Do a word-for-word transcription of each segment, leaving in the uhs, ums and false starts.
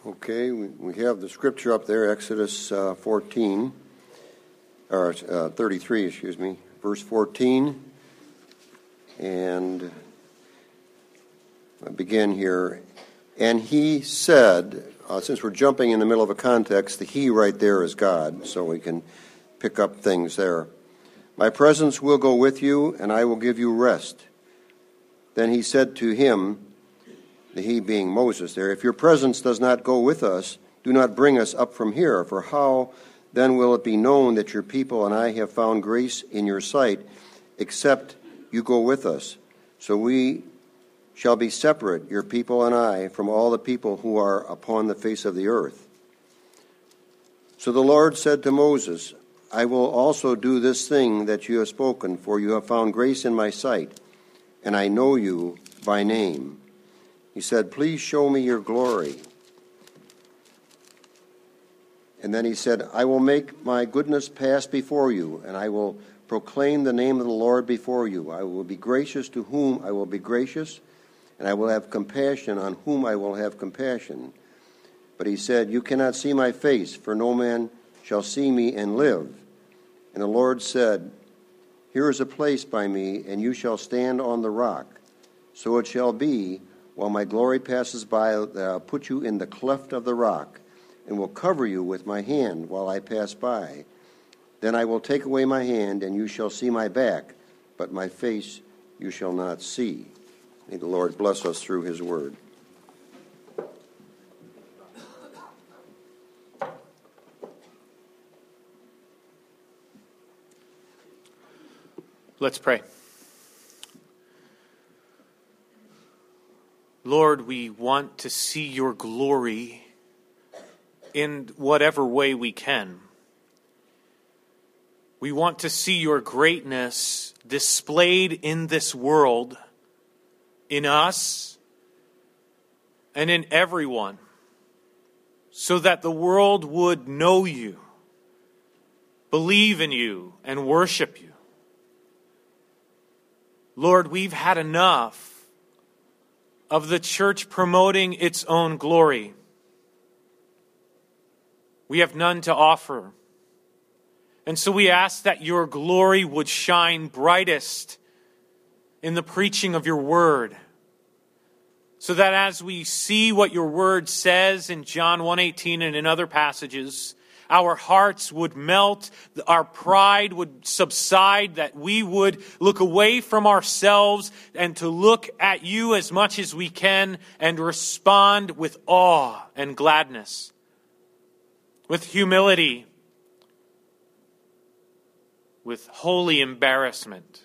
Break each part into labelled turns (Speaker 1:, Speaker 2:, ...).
Speaker 1: Okay, we, we have the scripture up there, Exodus uh, fourteen, or uh, thirty-three, excuse me, verse fourteen. And I begin here. And he said, uh, since we're jumping in the middle of a context, the he right there is God, so we can pick up things there. My presence will go with you, and I will give you rest. Then he said to him, the he being Moses there, if your presence does not go with us, do not bring us up from here, for how then will it be known that your people and I have found grace in your sight, except you go with us? So we shall be separate, your people and I, from all the people who are upon the face of the earth. So the Lord said to Moses, I will also do this thing that you have spoken, for you have found grace in my sight, and I know you by name. He said, please show me your glory. And then he said, I will make my goodness pass before you, and I will proclaim the name of the Lord before you. I will be gracious to whom I will be gracious, and I will have compassion on whom I will have compassion. But he said, you cannot see my face, for no man shall see me and live. And the Lord said, here is a place by me, and you shall stand on the rock. So it shall be, while my glory passes by, that I'll put you in the cleft of the rock, and will cover you with my hand while I pass by. Then I will take away my hand, and you shall see my back, but my face you shall not see. May the Lord bless us through his word.
Speaker 2: Let's pray. Lord, we want to see your glory in whatever way we can. We want to see your greatness displayed in this world, in us, and in everyone, so that the world would know you, believe in you, and worship you. Lord, we've had enough of the church promoting its own glory. We have none to offer. And so we ask that your glory would shine brightest in the preaching of your word, so that as we see what your word says in John one eighteen and in other passages, our hearts would melt, our pride would subside, that we would look away from ourselves and to look at you as much as we can and respond with awe and gladness, with humility, with holy embarrassment,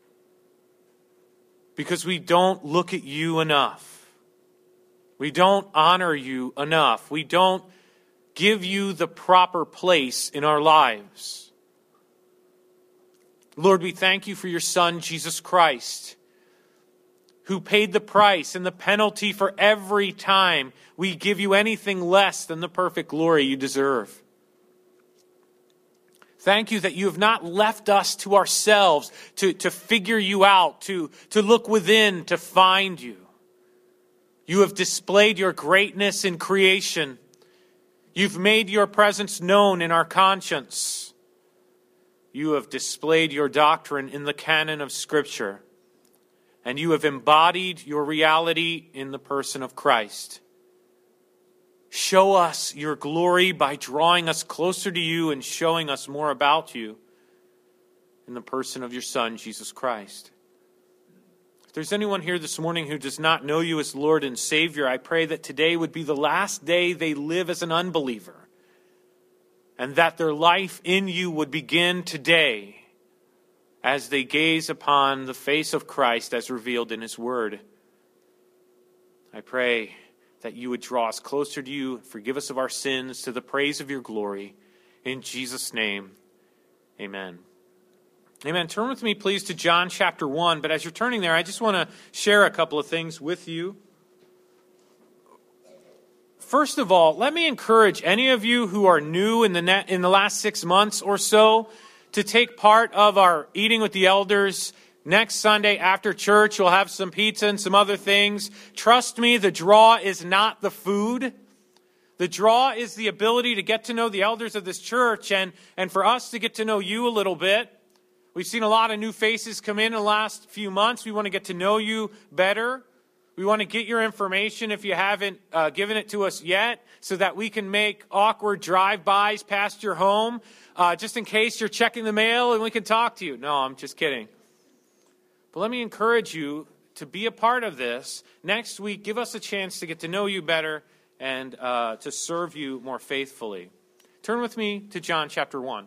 Speaker 2: because we don't look at you enough. We don't honor you enough. We don't give you the proper place in our lives. Lord, we thank you for your Son, Jesus Christ, who paid the price and the penalty for every time we give you anything less than the perfect glory you deserve. Thank you that you have not left us to ourselves to, to figure you out, to, to look within, to find you. You have displayed your greatness in creation. You've made your presence known in our conscience. You have displayed your doctrine in the canon of Scripture. And you have embodied your reality in the person of Christ. Show us your glory by drawing us closer to you and showing us more about you in the person of your Son, Jesus Christ. If there's anyone here this morning who does not know you as Lord and Savior, I pray that today would be the last day they live as an unbeliever, and that their life in you would begin today as they gaze upon the face of Christ as revealed in his word. I pray that you would draw us closer to you, forgive us of our sins, to the praise of your glory. In Jesus' name, amen. Amen. Turn with me, please, to John chapter one. But as you're turning there, I just want to share a couple of things with you. First of all, let me encourage any of you who are new in the net, in the last six months or so to take part of our Eating with the Elders. Next Sunday after church, we'll have some pizza and some other things. Trust me, the draw is not the food. The draw is the ability to get to know the elders of this church and, and for us to get to know you a little bit. We've seen a lot of new faces come in in the last few months. We want to get to know you better. We want to get your information if you haven't uh, given it to us yet so that we can make awkward drive-bys past your home uh, just in case you're checking the mail and we can talk to you. No, I'm just kidding. But let me encourage you to be a part of this. Next week, give us a chance to get to know you better and uh, to serve you more faithfully. Turn with me to John chapter one.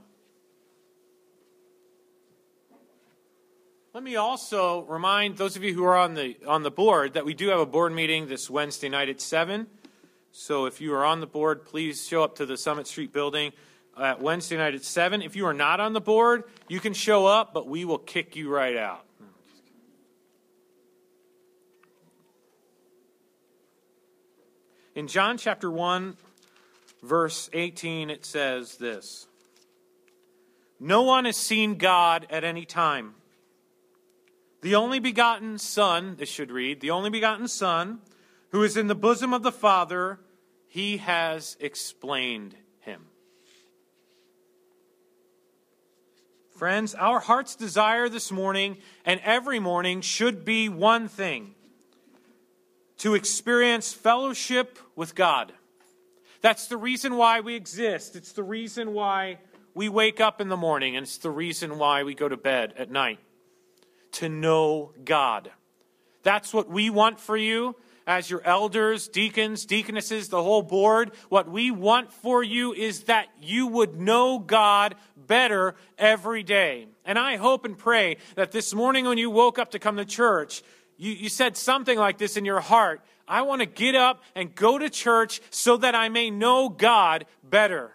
Speaker 2: Let me also remind those of you who are on the on the board that we do have a board meeting this Wednesday night at seven. So if you are on the board, please show up to the Summit Street building at Wednesday night at seven. If you are not on the board, you can show up, but we will kick you right out. In John chapter one, verse eighteen, it says this: "No one has seen God at any time. The only begotten Son," this should read, "the only begotten Son, who is in the bosom of the Father, he has explained him." Friends, our heart's desire this morning and every morning should be one thing: to experience fellowship with God. That's the reason why we exist. It's the reason why we wake up in the morning, and it's the reason why we go to bed at night. To know God. That's what we want for you as your elders, deacons, deaconesses, the whole board. What we want for you is that you would know God better every day. And I hope and pray that this morning when you woke up to come to church, you, you said something like this in your heart: I want to get up and go to church so that I may know God better.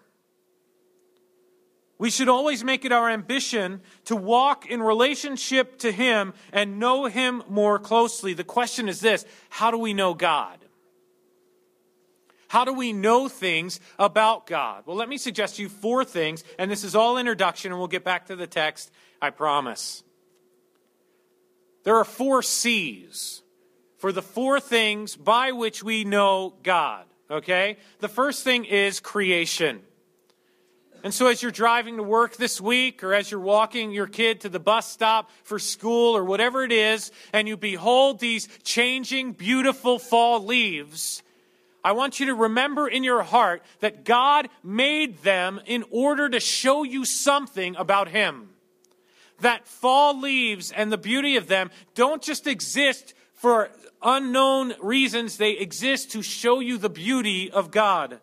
Speaker 2: We should always make it our ambition to walk in relationship to Him and know Him more closely. The question is this: how do we know God? How do we know things about God? Well, let me suggest to you four things, and this is all introduction, and we'll get back to the text, I promise. There are four C's for the four things by which we know God, okay? The first thing is creation. And so as you're driving to work this week, or as you're walking your kid to the bus stop for school or whatever it is, and you behold these changing, beautiful fall leaves, I want you to remember in your heart that God made them in order to show you something about Him. That fall leaves and the beauty of them don't just exist for unknown reasons. They exist to show you the beauty of God.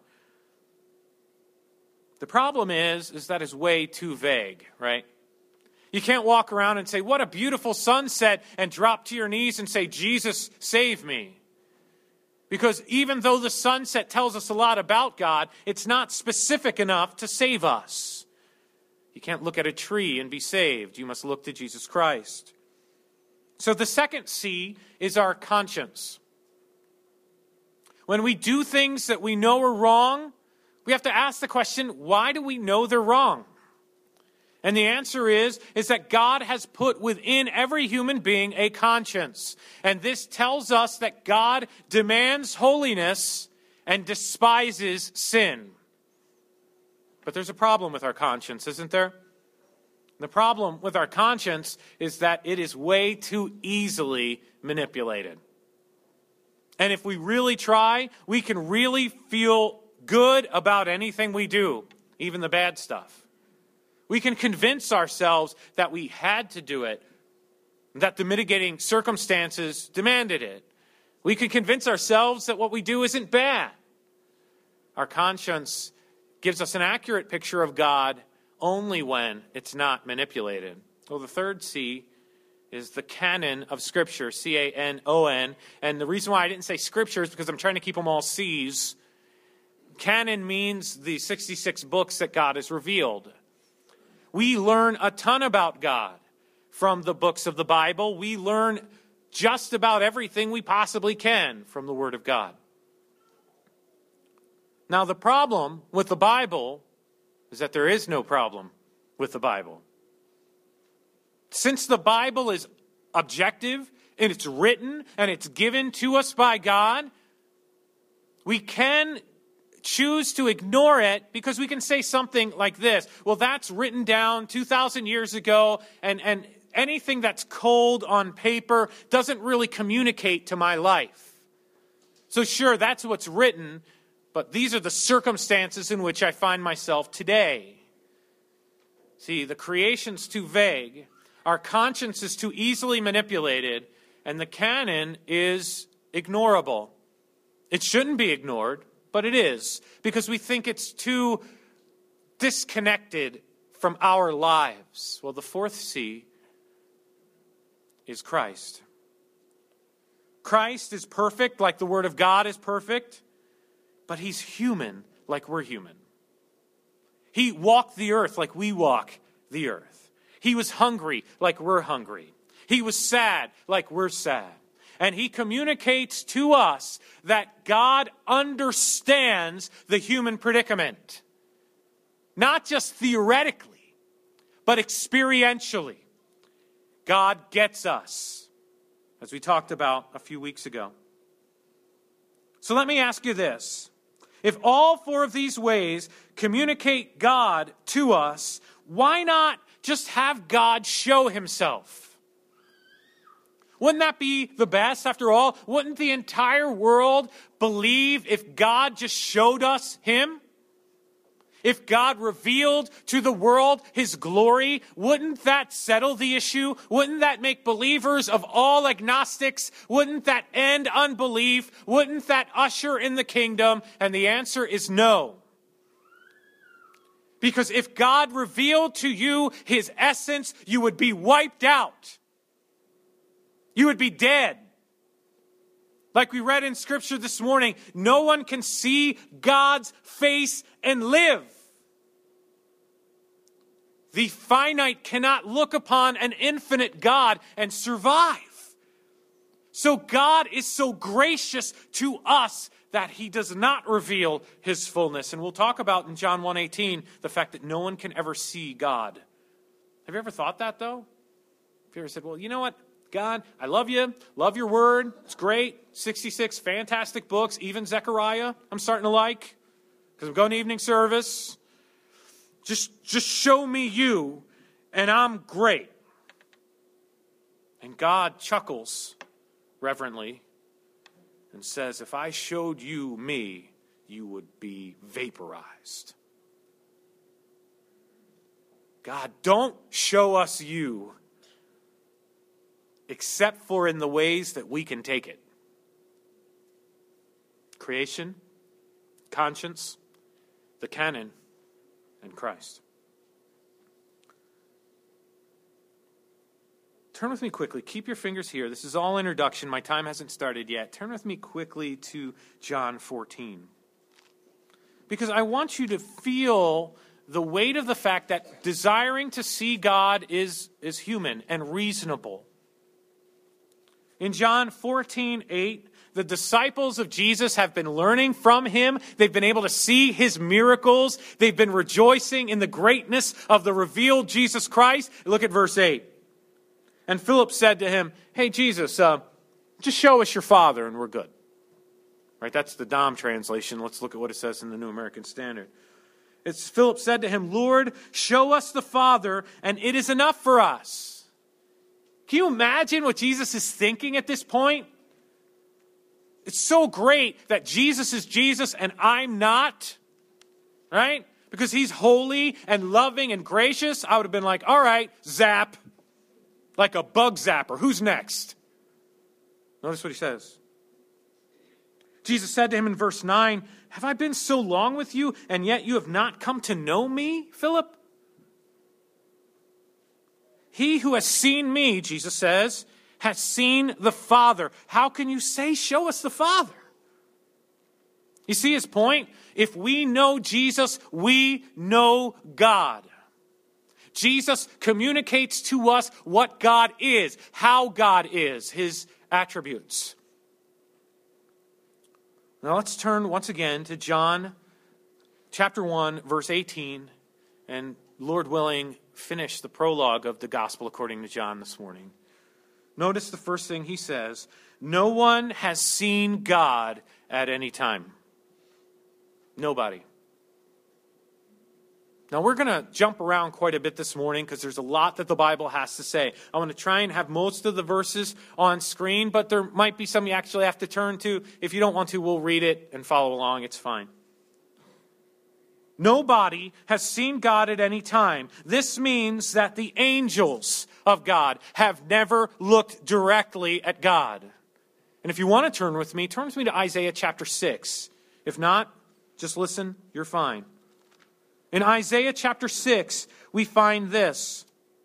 Speaker 2: The problem is, is that is way too vague, right? You can't walk around and say, what a beautiful sunset, and drop to your knees and say, Jesus, save me. Because even though the sunset tells us a lot about God, it's not specific enough to save us. You can't look at a tree and be saved. You must look to Jesus Christ. So the second C is our conscience. When we do things that we know are wrong, we have to ask the question, why do we know they're wrong? And the answer is, is that God has put within every human being a conscience. And this tells us that God demands holiness and despises sin. But there's a problem with our conscience, isn't there? The problem with our conscience is that it is way too easily manipulated. And if we really try, we can really feel good about anything we do, even the bad stuff. We can convince ourselves that we had to do it, that the mitigating circumstances demanded it. We can convince ourselves that what we do isn't bad. Our conscience gives us an accurate picture of God only when it's not manipulated. Well, the third C is the canon of Scripture, C A N O N. And the reason why I didn't say Scripture is because I'm trying to keep them all C's. Canon means the sixty-six books that God has revealed. We learn a ton about God from the books of the Bible. We learn just about everything we possibly can from the Word of God. Now, the problem with the Bible is that there is no problem with the Bible. Since the Bible is objective and it's written and it's given to us by God, we can choose to ignore it because we can say something like this. Well, that's written down two thousand years ago, and, and anything that's cold on paper doesn't really communicate to my life. So sure, that's what's written, but these are the circumstances in which I find myself today. See, the creation's too vague, our conscience is too easily manipulated, and the canon is ignorable. It shouldn't be ignored, but it is, because we think it's too disconnected from our lives. Well, the fourth C is Christ. Christ is perfect, like the Word of God is perfect, but he's human, like we're human. He walked the earth like we walk the earth. He was hungry like we're hungry. He was sad like we're sad. And he communicates to us that God understands the human predicament. Not just theoretically, but experientially. God gets us, as we talked about a few weeks ago. So let me ask you this. If all four of these ways communicate God to us, why not just have God show himself? Wouldn't that be the best? After all, wouldn't the entire world believe if God just showed us him? If God revealed to the world his glory, wouldn't that settle the issue? Wouldn't that make believers of all agnostics? Wouldn't that end unbelief? Wouldn't that usher in the kingdom? And the answer is no. Because if God revealed to you his essence, you would be wiped out. You would be dead. Like we read in Scripture this morning, no one can see God's face and live. The finite cannot look upon an infinite God and survive. So God is so gracious to us that he does not reveal his fullness. And we'll talk about in John one eighteen the fact that no one can ever see God. Have you ever thought that, though? Have you ever said, well, you know what? God, I love you, love your word, it's great, sixty-six fantastic books, even Zechariah I'm starting to like, because I'm going to evening service. Just, just show me you, and I'm great. And God chuckles reverently and says, if I showed you me, you would be vaporized. God, don't show us you, except for in the ways that we can take it. Creation, conscience, the canon, and Christ. Turn with me quickly. Keep your fingers here. This is all introduction. My time hasn't started yet. Turn with me quickly to John fourteen. Because I want you to feel the weight of the fact that desiring to see God is, is human and reasonable. In John fourteen eight, the disciples of Jesus have been learning from him. They've been able to see his miracles. They've been rejoicing in the greatness of the revealed Jesus Christ. Look at verse eight. And Philip said to him, hey, Jesus, uh, just show us your Father and we're good. Right? That's the Dom translation. Let's look at what it says in the New American Standard. It's Philip said to him, Lord, show us the Father and it is enough for us. Can you imagine what Jesus is thinking at this point? It's so great that Jesus is Jesus and I'm not, right? Because he's holy and loving and gracious. I would have been like, all right, zap, like a bug zapper. Who's next? Notice what he says. Jesus said to him in verse nine, have I been so long with you and yet you have not come to know me, Philip? He who has seen me, Jesus says, has seen the Father. How can you say, show us the Father? You see his point? If we know Jesus, we know God. Jesus communicates to us what God is, how God is, his attributes. Now let's turn once again to John chapter one, verse eighteen, and Lord willing, finish the prologue of the Gospel according to John this morning. Notice the first thing he says, no one has seen God at any time. Nobody. Now, we're going to jump around quite a bit this morning because there's a lot that the Bible has to say. I want to try and have most of the verses on screen, but there might be some you actually have to turn to. If you don't want to, we'll read it and follow along. It's fine. Nobody has seen God at any time. This means that the angels of God have never looked directly at God. And if you want to turn with me, turn with me to Isaiah chapter six. If not, just listen, you're fine. In Isaiah chapter six, we find this.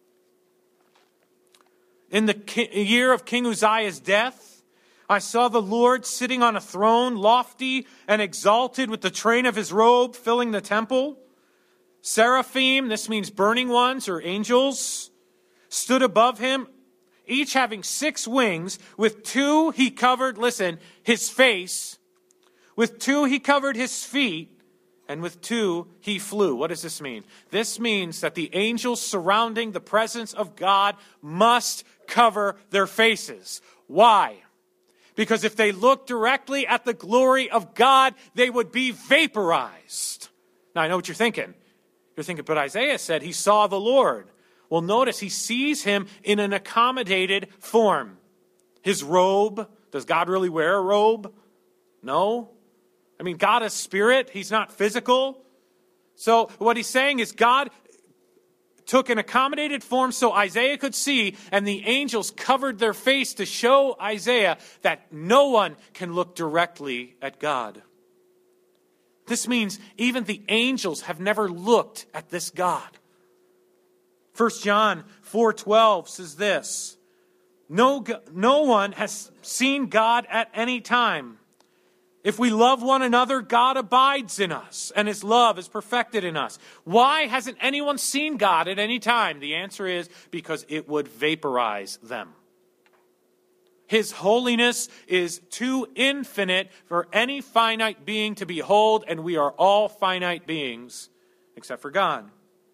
Speaker 2: In the year of King Uzziah's death, I saw the Lord sitting on a throne, lofty and exalted, with the train of his robe filling the temple. Seraphim, this means burning ones or angels, stood above him, each having six wings. With two he covered, listen, his face. With two he covered his feet. And with two, he flew. What does this mean? This means that the angels surrounding the presence of God must cover their faces. Why? Because if they looked directly at the glory of God, they would be vaporized. Now, I know what you're thinking. You're thinking, but Isaiah said he saw the Lord. Well, notice he sees him in an accommodated form. His robe. Does God really wear a robe? No. I mean, God is spirit. He's not physical. So what he's saying is God took an accommodated form so Isaiah could see, and the angels covered their face to show Isaiah that no one can look directly at God. This means even the angels have never looked at this God. First John four twelve says this, no, no one has seen God at any time. If we love one another, God abides in us, and his love is perfected in us. Why hasn't anyone seen God at any time? The answer is because it would vaporize them. His holiness is too infinite for any finite being to behold, and we are all finite beings, except for God.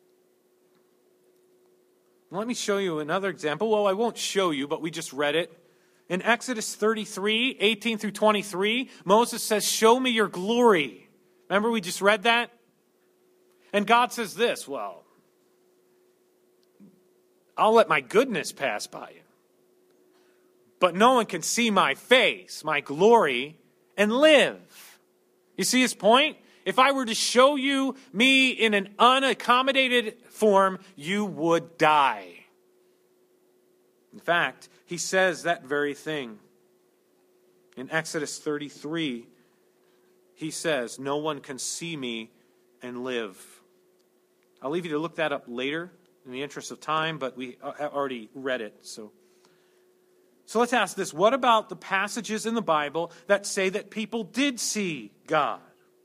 Speaker 2: Let me show you another example. Well, I won't show you, but we just read it. In Exodus thirty-three, eighteen through twenty-three, Moses says, show me your glory. Remember we just read that? And God says this, well, I'll let my goodness pass by you. But no one can see my face, my glory, and live. You see his point? If I were to show you me in an unaccommodated form, you would die. In fact, he says that very thing. In Exodus thirty-three, he says, no one can see me and live. I'll leave you to look that up later in the interest of time, but we already read it. So, so let's ask this. What about the passages in the Bible that say that people did see God?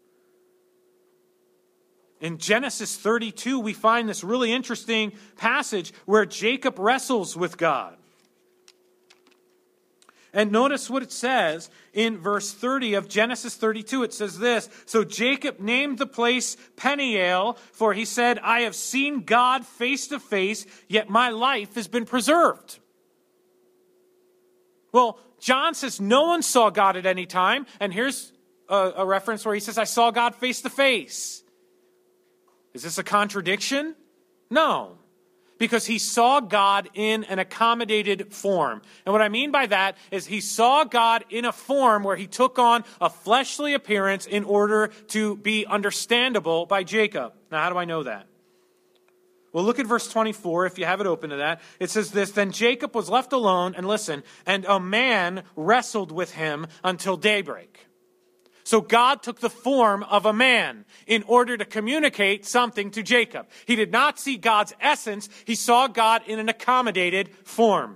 Speaker 2: In Genesis thirty-two, we find this really interesting passage where Jacob wrestles with God. And notice what it says in verse thirty of Genesis thirty-two. It says this, so Jacob named the place Peniel, for he said, I have seen God face to face, yet my life has been preserved. Well, John says no one saw God at any time. And here's a, a reference where he says, I saw God face to face. Is this a contradiction? No. Because he saw God in an accommodated form. And what I mean by that is he saw God in a form where he took on a fleshly appearance in order to be understandable by Jacob. Now, how do I know that? Well, look at verse twenty-four, if you have it open to that. It says this, then Jacob was left alone, and listen, and a man wrestled with him until daybreak. So God took the form of a man in order to communicate something to Jacob. He did not see God's essence. He saw God in an accommodated form.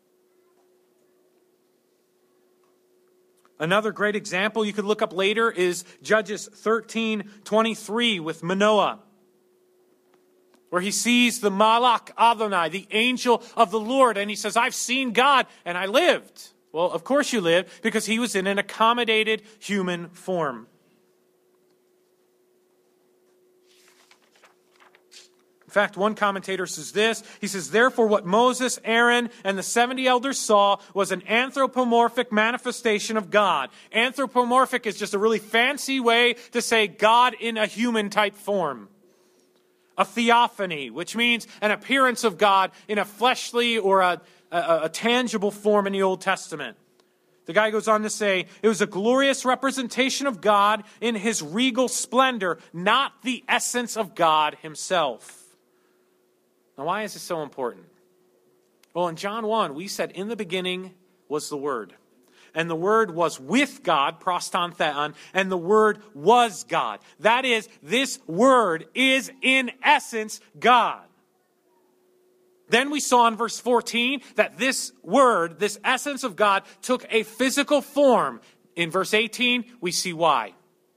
Speaker 2: Another great example you could look up later is Judges thirteen twenty-three with Manoah, where he sees the Malach Adonai, the angel of the Lord, and he says, I've seen God and I lived. Well, of course you lived, because he was in an accommodated human form. In fact, one commentator says this. He says, therefore what Moses, Aaron, and the seventy elders saw was an anthropomorphic manifestation of God. Anthropomorphic is just a really fancy way to say God in a human type form. A theophany, which means an appearance of God in a fleshly or a, a, a tangible form in the Old Testament. The guy goes on to say, it was a glorious representation of God in his regal splendor, not the essence of God himself. Now, why is this so important? Well, in John one, we said, in the beginning was the Word. And the Word was with God, proston theon, and the Word was God. That is, this Word is in essence God. Then we saw in verse fourteen that this Word, this essence of God, took a physical form. In verse eighteen, we see why.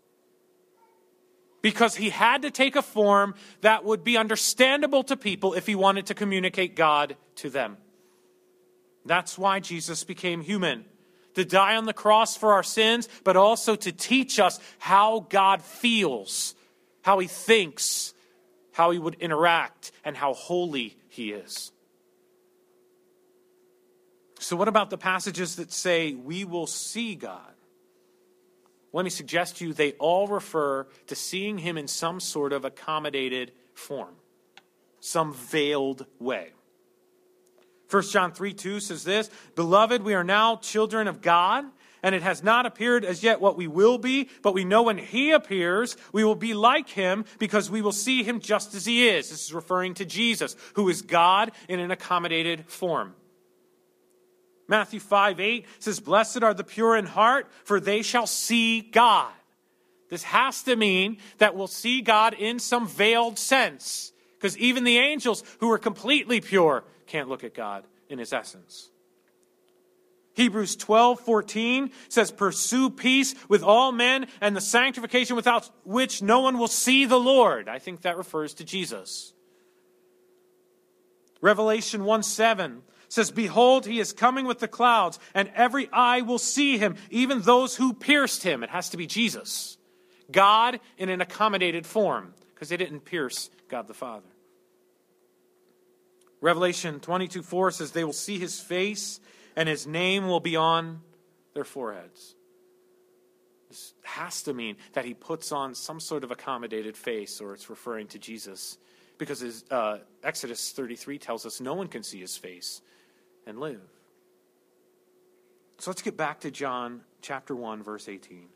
Speaker 2: Because he had to take a form that would be understandable to people if he wanted to communicate God to them. That's why Jesus became human. To die on the cross for our sins, but also to teach us how God feels, how he thinks, how he would interact, and how holy he is. So what about the passages that say we will see God? Let me suggest to you they all refer to seeing him in some sort of accommodated form, some veiled way. First John three two says this, beloved, we are now children of God, and it has not appeared as yet what we will be, but we know when he appears, we will be like him because we will see him just as he is. This is referring to Jesus, who is God in an accommodated form. Matthew five eight says, blessed are the pure in heart, for they shall see God. This has to mean that we'll see God in some veiled sense, because even the angels who are completely pure can't look at God in his essence. Hebrews twelve fourteen says, pursue peace with all men and the sanctification without which no one will see the Lord. I think that refers to Jesus. Revelation one seven says, behold, he is coming with the clouds, and every eye will see him, even those who pierced him. It has to be Jesus. God in an accommodated form, because they didn't pierce God the Father. Revelation twenty-two four says, they will see his face, and his name will be on their foreheads. This has to mean that he puts on some sort of accommodated face, or it's referring to Jesus. Because his, uh, Exodus thirty-three tells us no one can see his face and live. So let's get back to John chapter one, verse eighteen.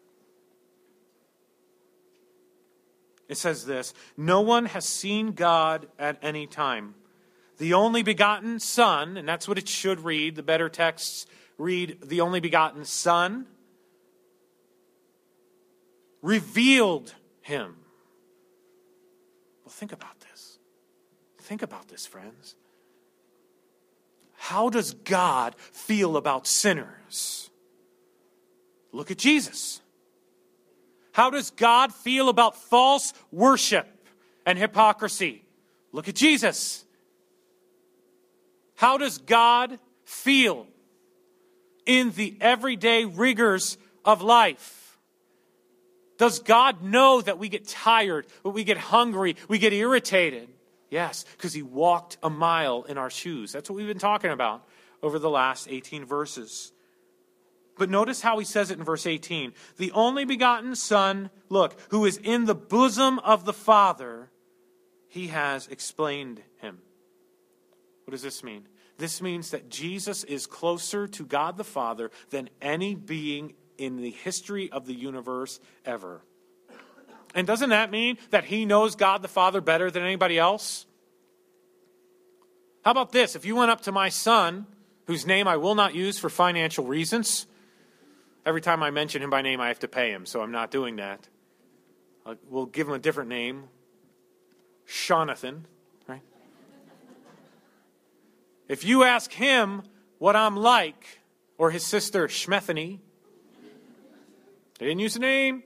Speaker 2: It says this, no one has seen God at any time. The only begotten Son, and that's what it should read. The better texts read, the only begotten Son, revealed him. Well, think about this. Think about this, friends. How does God feel about sinners? Look at Jesus. How does God feel about false worship and hypocrisy? Look at Jesus. How does God feel in the everyday rigors of life? Does God know that we get tired, that we get hungry, we get irritated? Yes, because he walked a mile in our shoes. That's what we've been talking about over the last eighteen verses. But notice how he says it in verse eighteen. The only begotten Son, look, who is in the bosom of the Father, he has explained him. What does this mean? This means that Jesus is closer to God the Father than any being in the history of the universe ever. And doesn't that mean that he knows God the Father better than anybody else? How about this? If you went up to my son, whose name I will not use for financial reasons, every time I mention him by name I have to pay him, so I'm not doing that. We'll give him a different name, Jonathan, right? If you ask him what I'm like, or his sister Shmethany, they didn't use a name.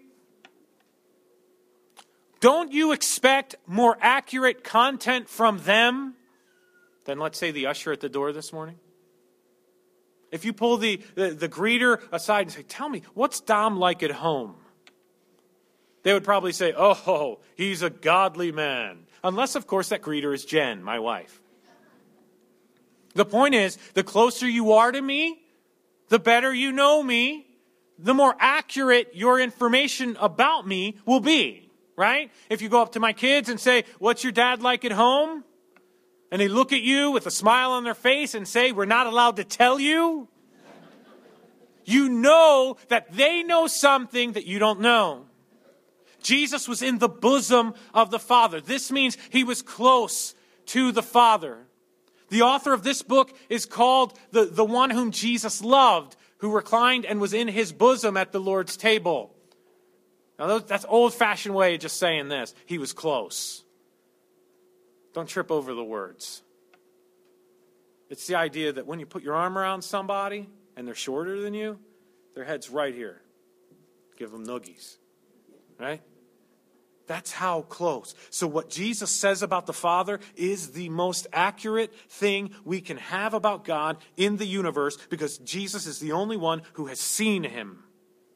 Speaker 2: Don't you expect more accurate content from them than, let's say, the usher at the door this morning? If you pull the, the, the greeter aside and say, tell me, what's Dom like at home? They would probably say, oh, he's a godly man. Unless, of course, that greeter is Jen, my wife. The point is, the closer you are to me, the better you know me, the more accurate your information about me will be, right? If you go up to my kids and say, what's your dad like at home? And they look at you with a smile on their face and say, we're not allowed to tell you. You know that they know something that you don't know. Jesus was in the bosom of the Father. This means he was close to the Father. The author of this book is called the, the one whom Jesus loved, who reclined and was in his bosom at the Lord's table. Now, that's old-fashioned way of just saying this. He was close. Don't trip over the words. It's the idea that when you put your arm around somebody and they're shorter than you, their head's right here. Give them noogies. Right? That's how close. So what Jesus says about the Father is the most accurate thing we can have about God in the universe, because Jesus is the only one who has seen him.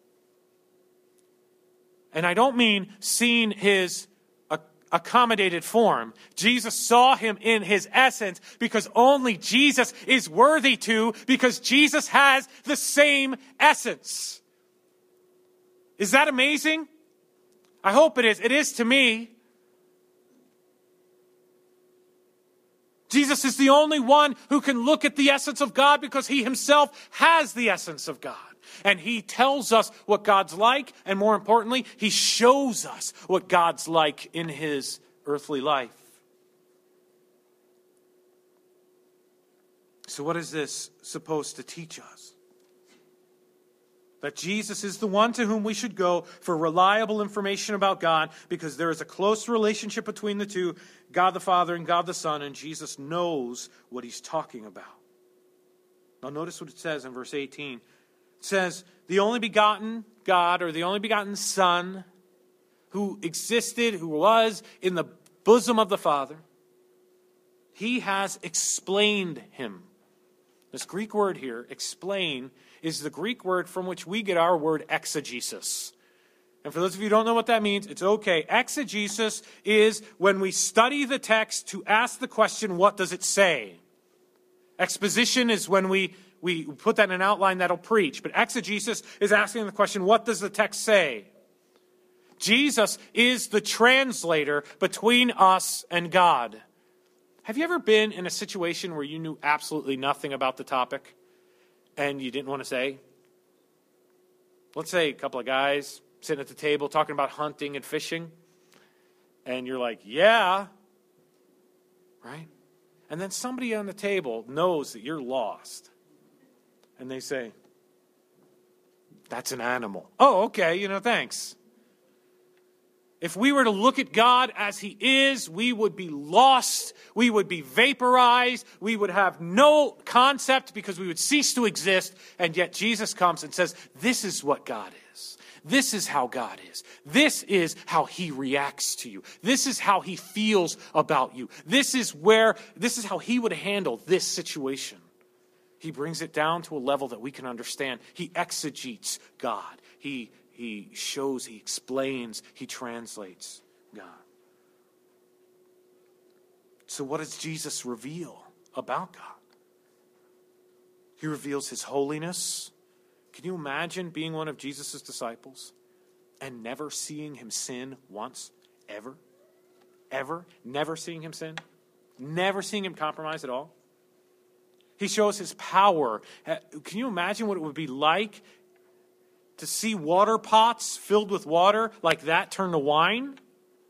Speaker 2: And I don't mean seen his accommodated form. Jesus saw him in his essence, because only Jesus is worthy to, because Jesus has the same essence. Is that amazing? I hope it is. It is to me. Jesus is the only one who can look at the essence of God, because he himself has the essence of God. And he tells us what God's like, and more importantly, he shows us what God's like in his earthly life. So what is this supposed to teach us? That Jesus is the one to whom we should go for reliable information about God, because there is a close relationship between the two, God the Father and God the Son, and Jesus knows what he's talking about. Now notice what it says in verse eighteen. It says, the only begotten God, or the only begotten Son, who existed, who was in the bosom of the Father, he has explained him. This Greek word here, explain, is the Greek word from which we get our word exegesis. And for those of you who don't know what that means, it's okay. Exegesis is when we study the text to ask the question, what does it say? Exposition is when we We put that in an outline that'll preach. But exegesis is asking the question, what does the text say? Jesus is the translator between us and God. Have you ever been in a situation where you knew absolutely nothing about the topic and you didn't want to say? Let's say a couple of guys sitting at the table talking about hunting and fishing. And you're like, yeah. Right? And then somebody on the table knows that you're lost. And they say, that's an animal. Oh, okay, you know, thanks. If we were to look at God as he is, we would be lost. We would be vaporized. We would have no concept, because we would cease to exist. And yet Jesus comes and says, this is what God is. This is how God is. This is how he reacts to you. This is how he feels about you. This is where, this is how he would handle this situation. He brings it down to a level that we can understand. He exegetes God. He, he shows, he explains, he translates God. So what does Jesus reveal about God? He reveals his holiness. Can you imagine being one of Jesus' disciples and never seeing him sin once, ever? Ever? Never seeing him sin? Never seeing him compromise at all? He shows his power. Can you imagine what it would be like to see water pots filled with water like that turn to wine?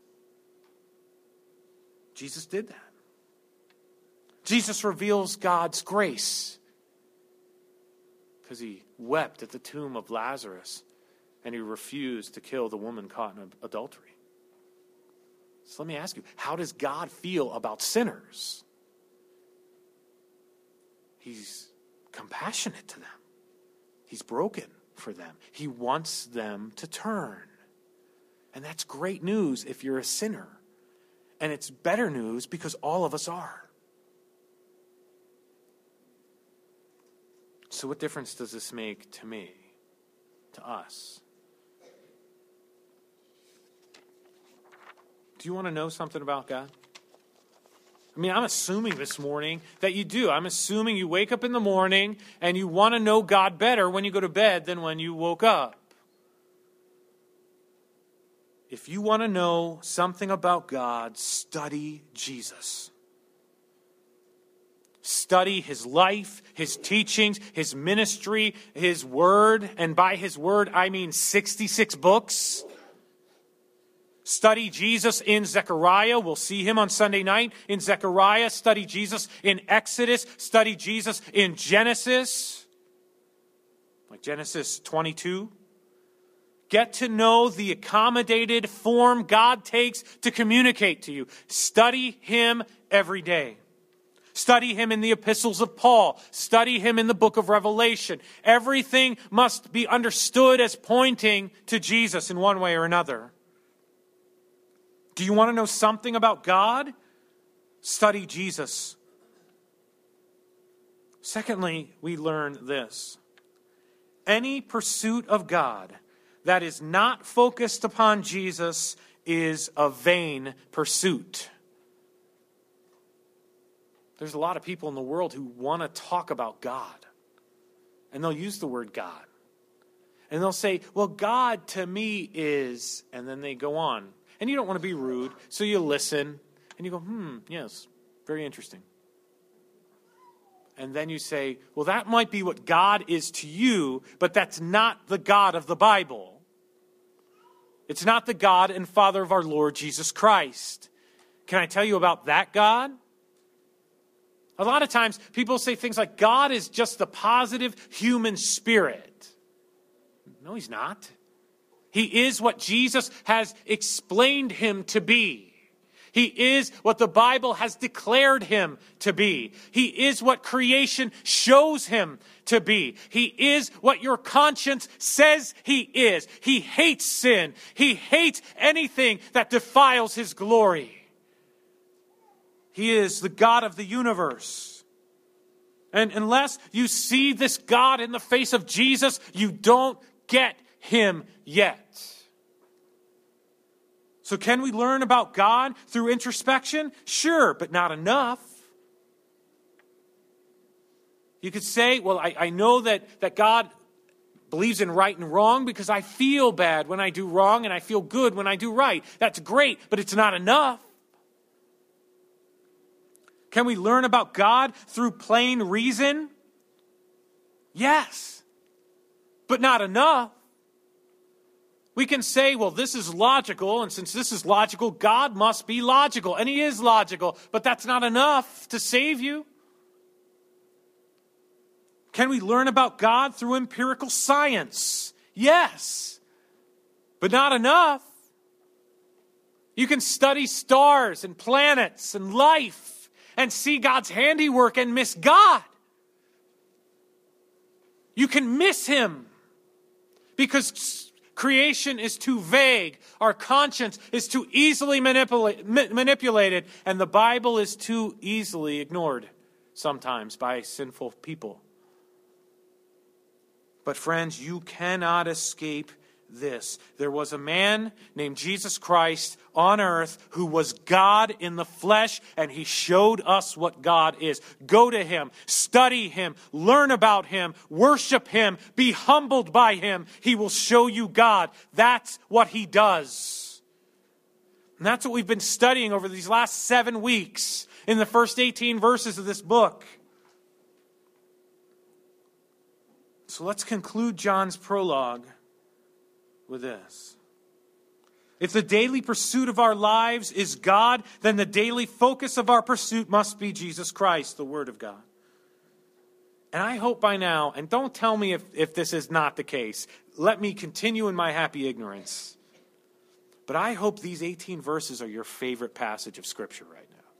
Speaker 2: Jesus did that. Jesus reveals God's grace, because he wept at the tomb of Lazarus and he refused to kill the woman caught in adultery. So let me ask you, how does God feel about sinners? He's compassionate to them. He's broken for them. He wants them to turn. And that's great news if you're a sinner. And it's better news because all of us are. So what difference does this make to me, to us? Do you want to know something about God? I mean, I'm assuming this morning that you do. I'm assuming you wake up in the morning and you want to know God better when you go to bed than when you woke up. If you want to know something about God, study Jesus. Study his life, his teachings, his ministry, his word. And by his word, I mean sixty-six books. Study Jesus in Zechariah. We'll see him on Sunday night in Zechariah. Study Jesus in Exodus. Study Jesus in Genesis. Like Genesis twenty-two. Get to know the accommodated form God takes to communicate to you. Study him every day. Study him in the epistles of Paul. Study him in the book of Revelation. Everything must be understood as pointing to Jesus in one way or another. Do you want to know something about God? Study Jesus. Secondly, we learn this. Any pursuit of God that is not focused upon Jesus is a vain pursuit. There's a lot of people in the world who want to talk about God. And they'll use the word God. And they'll say, well, God to me is, and then they go on. And you don't want to be rude, so you listen. And you go, hmm, yes, very interesting. And then you say, well, that might be what God is to you, but that's not the God of the Bible. It's not the God and Father of our Lord Jesus Christ. Can I tell you about that God? A lot of times people say things like, God is just the positive human spirit. No, he's not. He is what Jesus has explained him to be. He is what the Bible has declared him to be. He is what creation shows him to be. He is what your conscience says he is. He hates sin. He hates anything that defiles his glory. He is the God of the universe. And unless you see this God in the face of Jesus, you don't get him yet. So can we learn about God through introspection? Sure, but not enough. You could say, well, I, I know that, that God believes in right and wrong because I feel bad when I do wrong and I feel good when I do right. That's great, but it's not enough. Can we learn about God through plain reason? Yes, but not enough. We can say, well, this is logical, and since this is logical, God must be logical. And he is logical, but that's not enough to save you. Can we learn about God through empirical science? Yes, but not enough. You can study stars and planets and life and see God's handiwork and miss God. You can miss him because creation is too vague. Our conscience is too easily manipula- manipulated. And the Bible is too easily ignored sometimes by sinful people. But friends, you cannot escape this. There was a man named Jesus Christ on earth who was God in the flesh, and he showed us what God is. Go to him, study him, learn about him, worship him, be humbled by him. He will show you God. That's what he does. And that's what we've been studying over these last seven weeks in the first eighteen verses of this book. So let's conclude John's prologue with this. If the daily pursuit of our lives is God, then the daily focus of our pursuit must be Jesus Christ, the Word of God. And I hope by now, and don't tell me if, if this is not the case, let me continue in my happy ignorance. But I hope these eighteen verses are your favorite passage of Scripture right now.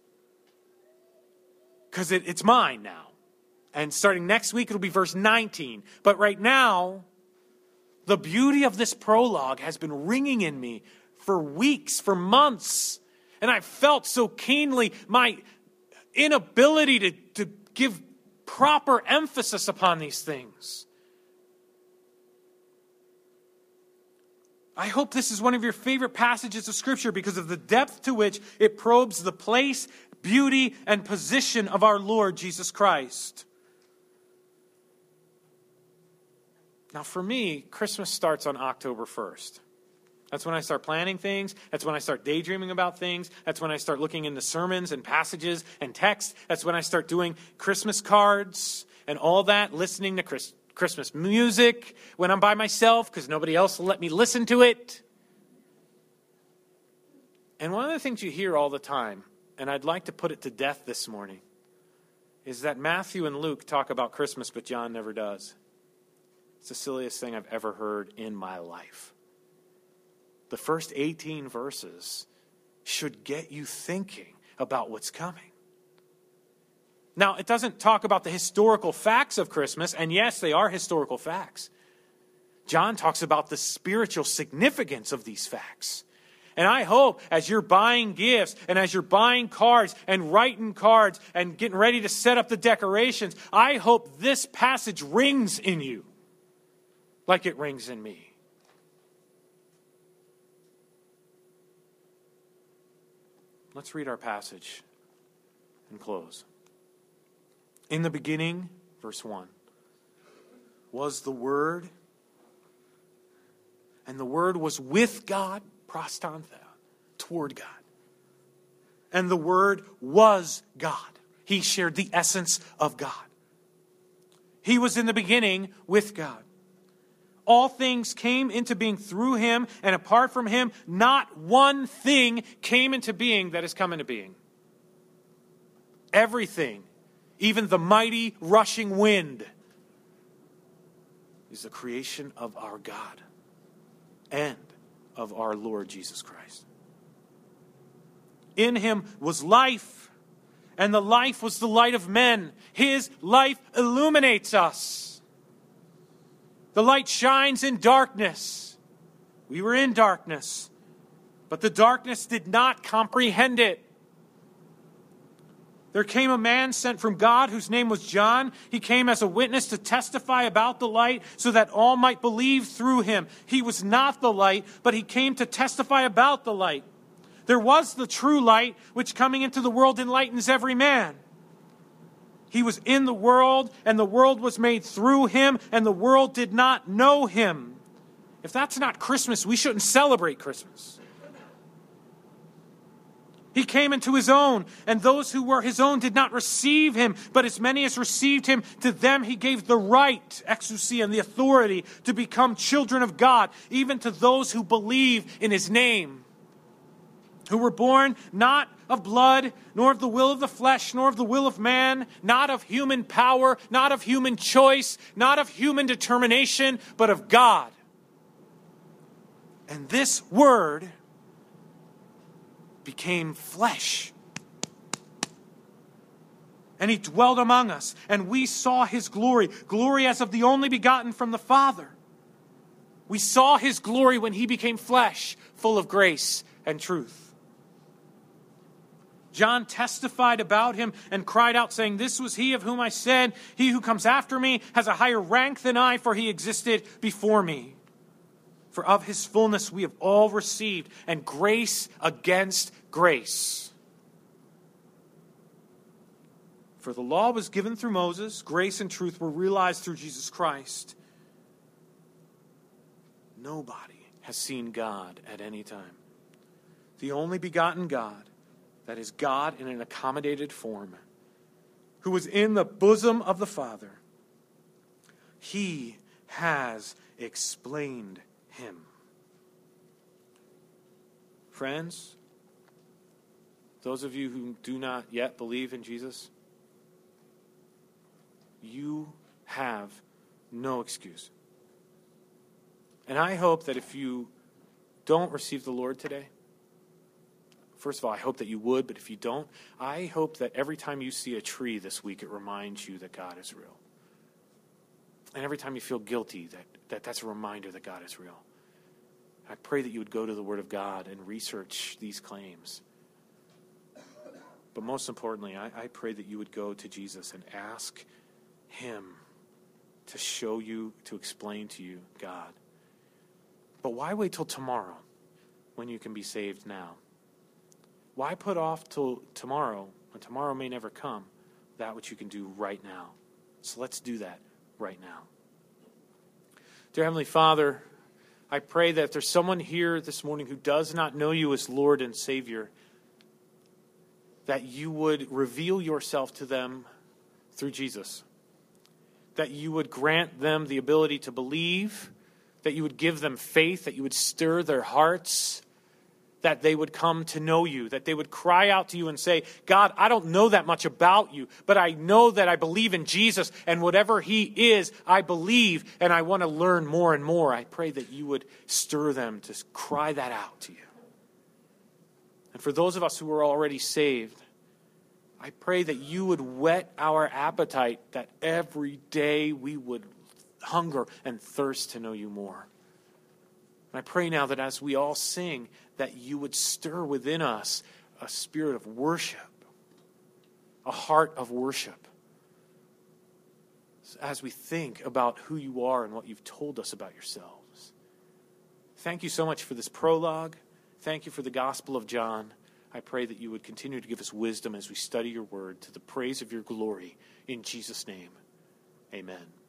Speaker 2: Because it, it's mine now. And starting next week, it'll be verse nineteen. But right now, the beauty of this prologue has been ringing in me for weeks, for months. And I felt so keenly my inability to, to give proper emphasis upon these things. I hope this is one of your favorite passages of Scripture because of the depth to which it probes the place, beauty and position of our Lord Jesus Christ. Now for me, Christmas starts on October first. That's when I start planning things. That's when I start daydreaming about things. That's when I start looking into sermons and passages and texts. That's when I start doing Christmas cards and all that, listening to Chris, Christmas music when I'm by myself because nobody else will let me listen to it. And one of the things you hear all the time, and I'd like to put it to death this morning, is that Matthew and Luke talk about Christmas, but John never does. It's the silliest thing I've ever heard in my life. The first eighteen verses should get you thinking about what's coming. Now, it doesn't talk about the historical facts of Christmas, and yes, they are historical facts. John talks about the spiritual significance of these facts. And I hope as you're buying gifts and as you're buying cards and writing cards and getting ready to set up the decorations, I hope this passage rings in you like it rings in me. Let's read our passage and close. In the beginning, verse one, was the Word, and the Word was with God, prostantha, toward God. And the Word was God. He shared the essence of God. He was in the beginning with God. All things came into being through him, and apart from him, not one thing came into being that has come into being. Everything, even the mighty rushing wind, is the creation of our God and of our Lord Jesus Christ. In him was life, and the life was the light of men. His life illuminates us. The light shines in darkness. We were in darkness, but the darkness did not comprehend it. There came a man sent from God whose name was John. He came as a witness to testify about the light so that all might believe through him. He was not the light, but he came to testify about the light. There was the true light, which coming into the world enlightens every man. He was in the world, and the world was made through him, and the world did not know him. If that's not Christmas, we shouldn't celebrate Christmas. He came into his own, and those who were his own did not receive him. But as many as received him, to them he gave the right, exousia, and the authority to become children of God, even to those who believe in his name, who were born not of blood, nor of the will of the flesh, nor of the will of man, not of human power, not of human choice, not of human determination, but of God. And this word became flesh. And he dwelt among us, and we saw his glory, glory as of the only begotten from the Father. We saw his glory when he became flesh, full of grace and truth. John testified about him and cried out, saying, "This was he of whom I said, he who comes after me has a higher rank than I, for he existed before me. For of his fullness we have all received, and grace against grace. For the law was given through Moses, grace and truth were realized through Jesus Christ. Nobody has seen God at any time. The only begotten God, that is God in an accommodated form, who was in the bosom of the Father, he has explained him." Friends, those of you who do not yet believe in Jesus, you have no excuse. And I hope that if you don't receive the Lord today, first of all, I hope that you would, but if you don't, I hope that every time you see a tree this week, it reminds you that God is real. And every time you feel guilty, that, that that's a reminder that God is real. I pray that you would go to the Word of God and research these claims. But most importantly, I, I pray that you would go to Jesus and ask him to show you, to explain to you God. But why wait till tomorrow when you can be saved now? Why put off till tomorrow when tomorrow may never come, that which you can do right now. So let's do that right now. Dear Heavenly Father, I pray that if there's someone here this morning who does not know you as Lord and Savior, that you would reveal yourself to them through Jesus. That you would grant them the ability to believe, that you would give them faith, that you would stir their hearts, that they would come to know you, that they would cry out to you and say, God, I don't know that much about you, but I know that I believe in Jesus, and whatever he is, I believe, and I want to learn more and more. I pray that you would stir them to cry that out to you. And for those of us who are already saved, I pray that you would whet our appetite, that every day we would hunger and thirst to know you more. And I pray now that as we all sing, that you would stir within us a spirit of worship, a heart of worship, as we think about who you are and what you've told us about yourselves. Thank you so much for this prologue. Thank you for the Gospel of John. I pray that you would continue to give us wisdom as we study your word to the praise of your glory. In Jesus' name, amen.